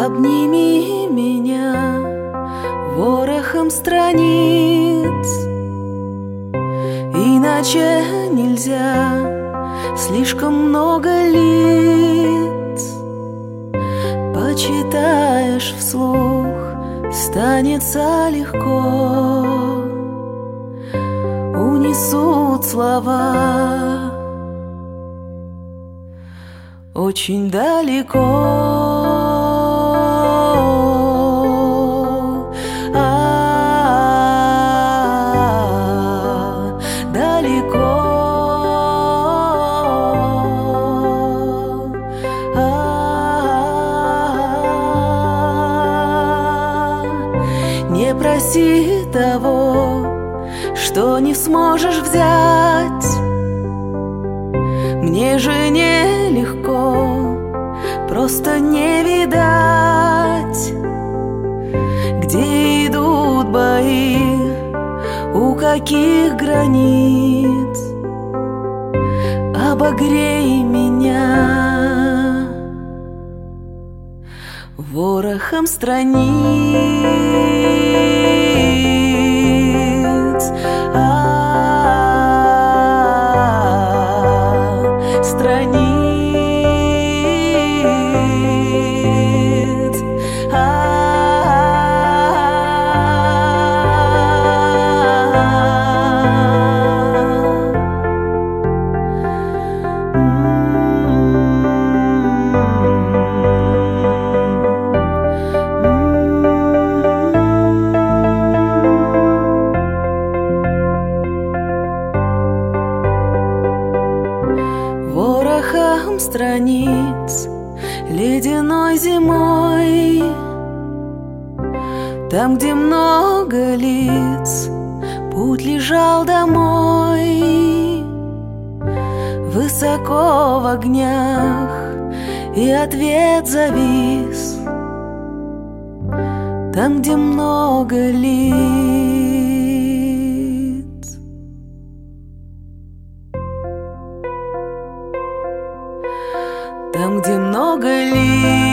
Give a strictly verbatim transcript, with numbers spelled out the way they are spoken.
Обними меня ворохом страниц, иначе нельзя, слишком много лиц. Почитаешь вслух, станется легко, унесут слова очень далеко. Не проси того, что не сможешь взять. Мне же нелегко, просто не видать, где идут бои, у каких границ. Обогрей меня ворохом страниц. Ворохом страниц ледяной зимой, там, где много лиц, путь лежал домой. Высоко в огнях, и ответ завис, там, где много лиц. Там, где много лиц.